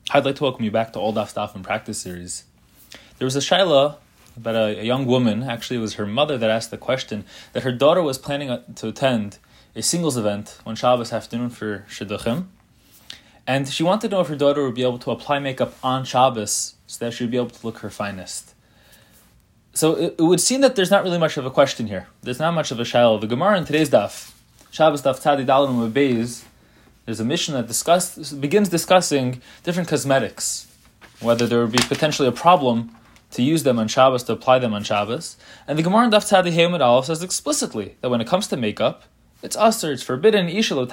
I'd like to welcome you back to All Daf Daf and Practice series. There was a shaila about a young woman, actually it was her mother that asked the question, that her daughter was planning to attend a singles event on Shabbos afternoon for Shidduchim, and she wanted to know if her daughter would be able to apply makeup on Shabbos so that she would be able to look her finest. So it would seem that there's not really much of a question here. There's not much of a shaila. The Gemara in today's daf, Shabbos daf Tzadi Daled Amud Beis, there's a mission that begins discussing different cosmetics, whether there would be potentially a problem to use them on Shabbos, to apply them on Shabbos. And the Gemara in Daf Tzadi Amud Aleph says explicitly that when it comes to makeup, it's usher, it's forbidden.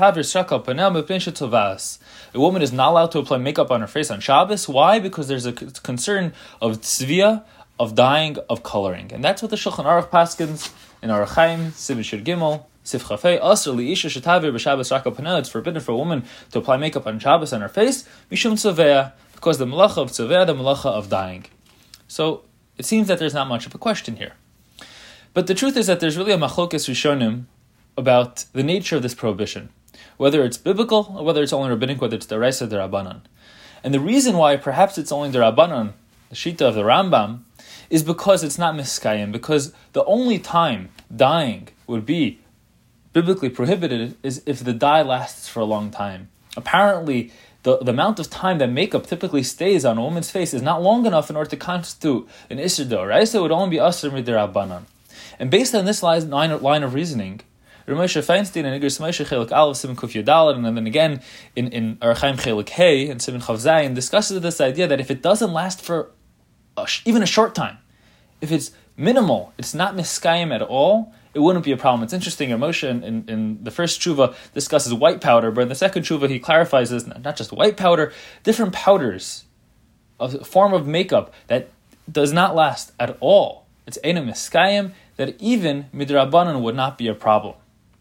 A woman is not allowed to apply makeup on her face on Shabbos. Why? Because there's a concern of tzvia, of dyeing, of coloring. And that's what the Shulchan Aruch paskins in Orach Chaim, Siv Shir Gimel, Sif Chafei, Asr Liisha Shetavir B'Shabbos Rak Al Paneh. It's forbidden for a woman to apply makeup on Shabbos on her face, Mishum Tzovea, because the malacha of tzovea, the malacha of dyeing. So it seems that there's not much of a question here. But the truth is that there's really a machlokes rishonim about the nature of this prohibition, whether it's biblical or whether it's only rabbinic, whether it's deraisa derabanan. And the reason why perhaps it's only derabanan, the shita of the Rambam, is because it's not miskayim, because the only time dyeing would be biblically prohibited is if the dye lasts for a long time. Apparently, the amount of time that makeup typically stays on a woman's face is not long enough in order to constitute an isur d'oraisa. It would only be asur mid'Rabbanan. And based on this line of reasoning, Ramosha Feinstein and Igros Moshe Chelik Aleph Simon Kuf Yudalad, and then again in Orach Chaim Chelik Hey and Simon Chav Zayin discusses this idea that if it doesn't last for even a short time, if it's minimal, it's not miskayim at all, it wouldn't be a problem. It's interesting, Ramosha in the first tshuva discusses white powder, but in the second tshuva he clarifies this, not just white powder, different powders, a form of makeup that does not last at all. It's eina miskayim, that even midrabanan would not be a problem.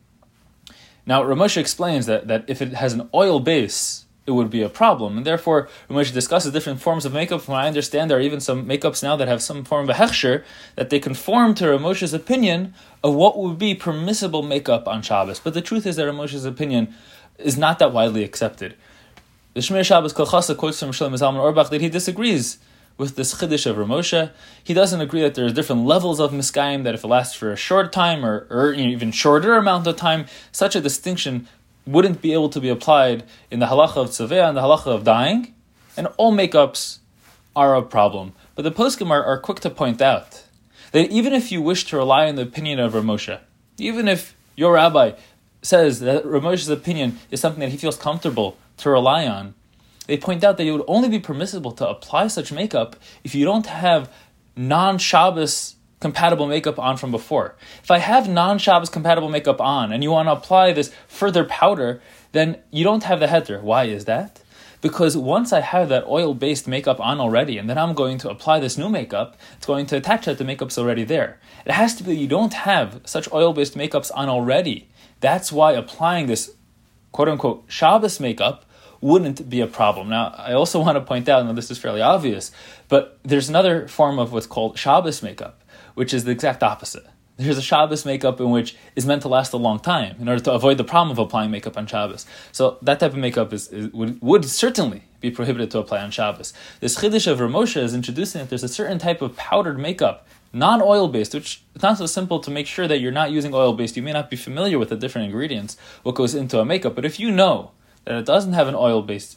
Now, Ramosha explains that if it has an oil base, it would be a problem, and therefore Ramosha discusses different forms of makeup. From what I understand, there are even some makeups now that have some form of a hechsher, that they conform to Ramosha's opinion of what would be permissible makeup on Shabbos. But the truth is that Ramosha's opinion is not that widely accepted. The Shmir Shabbos Kol Chasa quotes from Shlomo Zalman Auerbach that he disagrees with this chiddush of Ramosha. He doesn't agree that there are different levels of miskayim, that if it lasts for a short time or even shorter amount of time, such a distinction wouldn't be able to be applied in the halacha of tzaveh and the halacha of dyeing, and all makeups are a problem. But the poskim are quick to point out that even if you wish to rely on the opinion of Ramosha, even if your rabbi says that Ramosha's opinion is something that he feels comfortable to rely on, they point out that it would only be permissible to apply such makeup if you don't have non-Shabbos compatible makeup on from before. If I have non-Shabbos compatible makeup on and you want to apply this further powder, then you don't have the heter. Why is that? Because once I have that oil-based makeup on already, and then I'm going to apply this new makeup, it's going to attach that the makeup's already there. It has to be that you don't have such oil-based makeups on already. That's why applying this quote-unquote Shabbos makeup wouldn't be a problem. Now, I also want to point out, and this is fairly obvious, but there's another form of what's called Shabbos makeup, which is the exact opposite. There's a Shabbos makeup in which is meant to last a long time in order to avoid the problem of applying makeup on Shabbos. So that type of makeup would certainly be prohibited to apply on Shabbos. This chiddush of Ramosha is introducing that there's a certain type of powdered makeup, non-oil based, which is not so simple to make sure that you're not using oil based. You may not be familiar with the different ingredients, what goes into a makeup, but if you know that it doesn't have an oil base,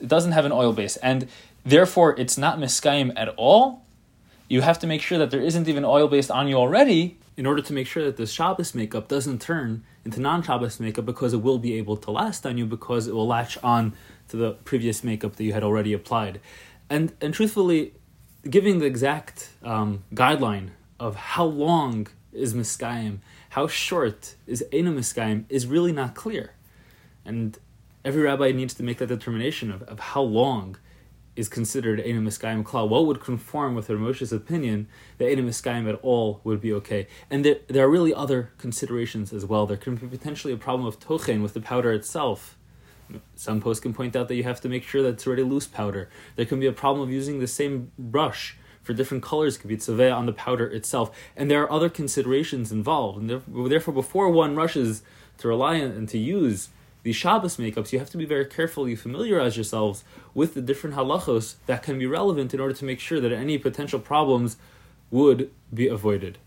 and therefore it's not miskayim at all, you have to make sure that there isn't even oil based on you already in order to make sure that the Shabbos makeup doesn't turn into non-Shabbos makeup, because it will be able to last on you, because it will latch on to the previous makeup that you had already applied. And truthfully, giving the exact guideline of how long is miskayim, how short is eina miskayim, is really not clear. And every rabbi needs to make that determination of how long is considered eina miskayim klal. What would conform with Ramosha's opinion that eina miskayim at all would be okay? And there are really other considerations as well. There can be potentially a problem of tochen with the powder itself. Some posts can point out that you have to make sure that it's already loose powder. There can be a problem of using the same brush for different colors. It could be tzaveh on the powder itself. And there are other considerations involved. And therefore, before one rushes to rely on and to use the Shabbos makeups, you have to be very careful. You familiarize yourselves with the different halachos that can be relevant in order to make sure that any potential problems would be avoided.